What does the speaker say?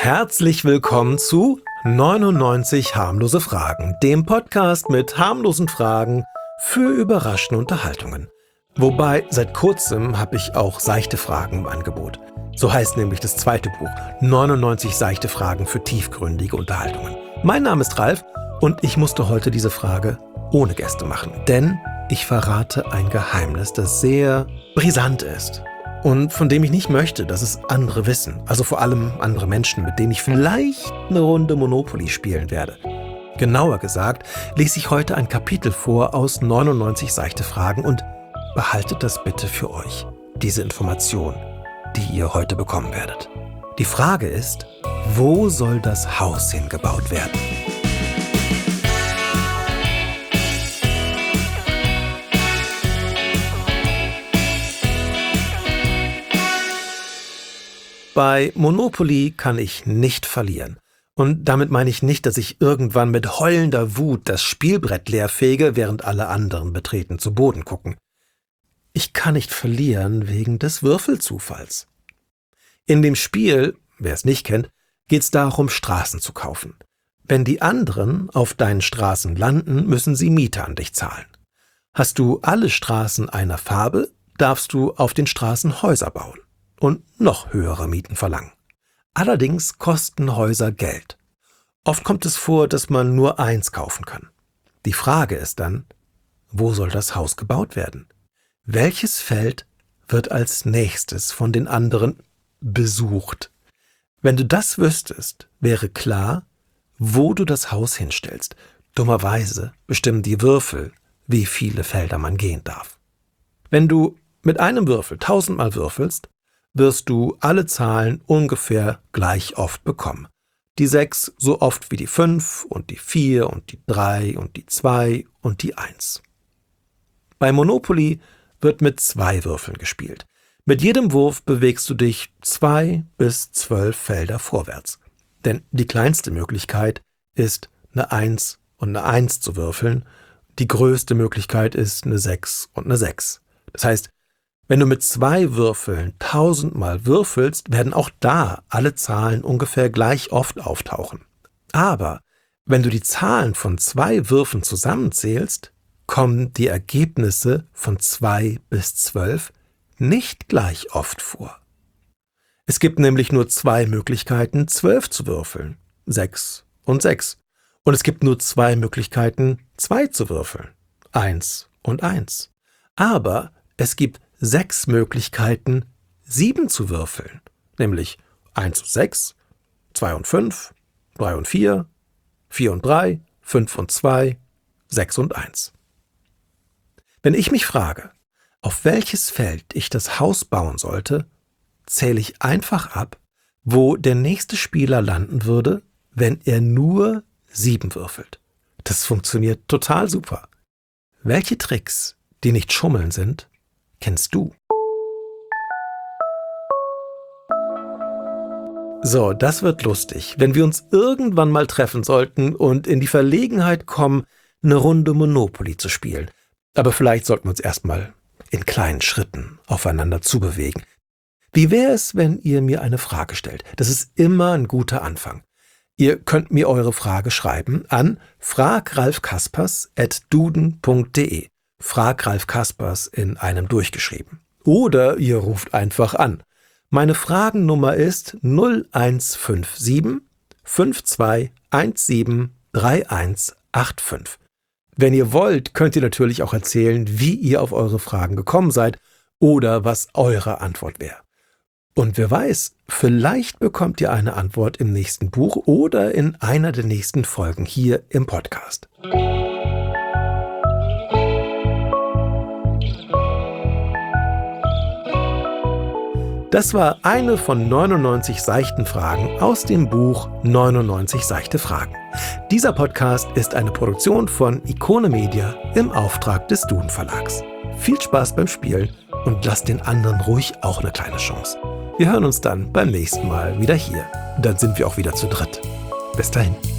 Herzlich willkommen zu 99 harmlose Fragen, dem Podcast mit harmlosen Fragen für überraschende Unterhaltungen. Wobei, seit kurzem habe ich auch seichte Fragen im Angebot. So heißt nämlich das zweite Buch, 99 seichte Fragen für tiefgründige Unterhaltungen. Mein Name ist Ralf und ich musste heute diese Frage ohne Gäste machen, denn ich verrate ein Geheimnis, das sehr brisant ist und von dem ich nicht möchte, dass es andere wissen. Also vor allem andere Menschen, mit denen ich vielleicht eine Runde Monopoly spielen werde. Genauer gesagt, lese ich heute ein Kapitel vor aus 99 seichte Fragen und behaltet das bitte für euch, diese Information, die ihr heute bekommen werdet. Die Frage ist, wo soll das Haus hingebaut werden? Bei Monopoly kann ich nicht verlieren. Und damit meine ich nicht, dass ich irgendwann mit heulender Wut das Spielbrett leerfege, während alle anderen betreten zu Boden gucken. Ich kann nicht verlieren wegen des Würfelzufalls. In dem Spiel, wer es nicht kennt, geht es darum, Straßen zu kaufen. Wenn die anderen auf deinen Straßen landen, müssen sie Miete an dich zahlen. Hast du alle Straßen einer Farbe, darfst du auf den Straßen Häuser bauen und noch höhere Mieten verlangen. Allerdings kosten Häuser Geld. Oft kommt es vor, dass man nur eins kaufen kann. Die Frage ist dann, wo soll das Haus gebaut werden? Welches Feld wird als nächstes von den anderen besucht? Wenn du das wüsstest, wäre klar, wo du das Haus hinstellst. Dummerweise bestimmen die Würfel, wie viele Felder man gehen darf. Wenn du mit einem Würfel 1000-mal würfelst, wirst du alle Zahlen ungefähr gleich oft bekommen. Die 6 so oft wie die 5 und die 4 und die 3 und die 2 und die 1. Bei Monopoly wird mit 2 Würfeln gespielt. Mit jedem Wurf bewegst du dich 2 bis 12 Felder vorwärts. Denn die kleinste Möglichkeit ist, eine 1 und eine 1 zu würfeln. Die größte Möglichkeit ist eine 6 und eine 6. Das heißt, wenn du mit 2 Würfeln 1000-mal würfelst, werden auch da alle Zahlen ungefähr gleich oft auftauchen. Aber wenn du die Zahlen von 2 Würfen zusammenzählst, kommen die Ergebnisse von 2 bis 12 nicht gleich oft vor. Es gibt nämlich nur 2 Möglichkeiten, 12 zu würfeln, 6 und 6. Und es gibt nur 2 Möglichkeiten, 2 zu würfeln, 1 und 1. Aber es gibt 6 Möglichkeiten, 7 zu würfeln, nämlich 1 und 6, 2 und 5, 3 und 4, 4 und 3, 5 und 2, 6 und 1. Wenn ich mich frage, auf welches Feld ich das Haus bauen sollte, zähle ich einfach ab, wo der nächste Spieler landen würde, wenn er nur 7 würfelt. Das funktioniert total super. Welche Tricks, die nicht Schummeln sind, kennst du? So, das wird lustig, wenn wir uns irgendwann mal treffen sollten und in die Verlegenheit kommen, eine Runde Monopoly zu spielen. Aber vielleicht sollten wir uns erstmal in kleinen Schritten aufeinander zubewegen. Wie wäre es, wenn ihr mir eine Frage stellt? Das ist immer ein guter Anfang. Ihr könnt mir eure Frage schreiben an fragralfkaspers@duden.de. Frag Ralf Kaspers in einem durchgeschrieben. Oder ihr ruft einfach an. Meine Fragennummer ist 0157 5217 3185. Wenn ihr wollt, könnt ihr natürlich auch erzählen, wie ihr auf eure Fragen gekommen seid oder was eure Antwort wäre. Und wer weiß, vielleicht bekommt ihr eine Antwort im nächsten Buch oder in einer der nächsten Folgen hier im Podcast. Das war eine von 99 seichten Fragen aus dem Buch 99 seichte Fragen. Dieser Podcast ist eine Produktion von Ikone Media im Auftrag des Duden Verlags. Viel Spaß beim Spielen und lasst den anderen ruhig auch eine kleine Chance. Wir hören uns dann beim nächsten Mal wieder hier. Dann sind wir auch wieder zu dritt. Bis dahin.